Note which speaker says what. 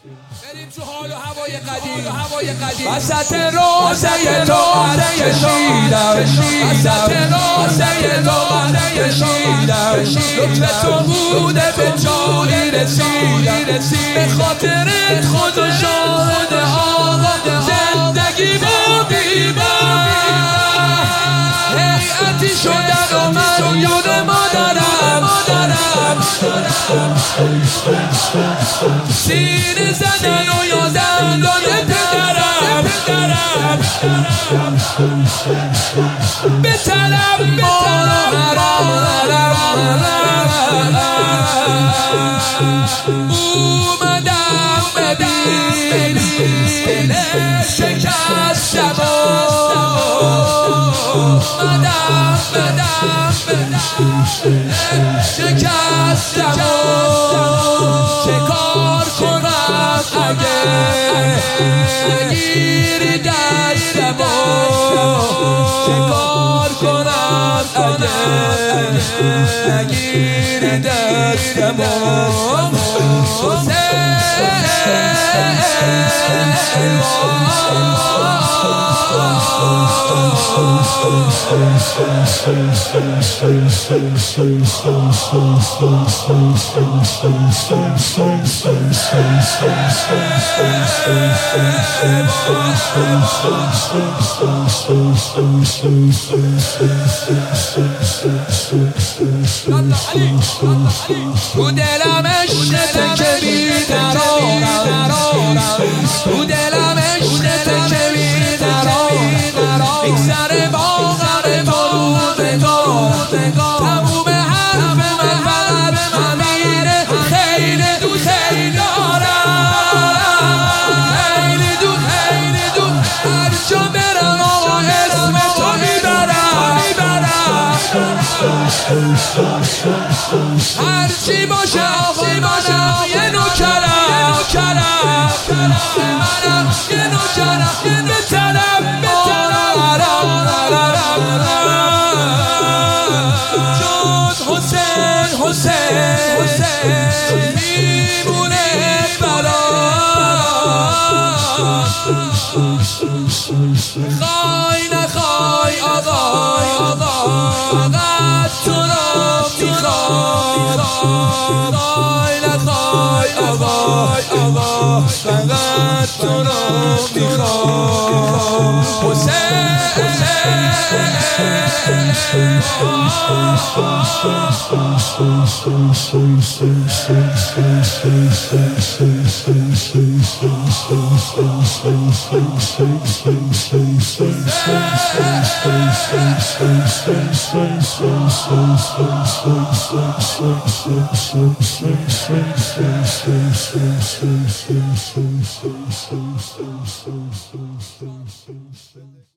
Speaker 1: بریم تو حال و هوای قدیم وسط روزه تو عرق کشیدم وسط روزه تو عرق کشیدم لطف تو بوده به جایی رسیدم به خاطرت خود و شاهد آقا زندگی بودیدم حیعتی شدن و من یاد مادرم سینه زدن و یادم داد پدرم به طلب اومدم ببینی شکستم اومدم شکستم چه کار کنم اگه نگیری دستم چه کار کنم اگه نگیری دستم تو دلم عشقت که بی‌قرارم تو دلم عشقت که بی‌قرارم میگذره باور تو روزگار تموم حرف من فقط همینه خیلی دوست دارم خیلی دوست هر جا برم آقا اسم تو میبرم هرچی باشه آقا یه نوکرم منم یه نوکرم به طلب جان حسین میمونه برام خواهی نخواهی آقا فقط تو رو میخوام خواهی نخواهی آقا فقط تو رو میخوام حسین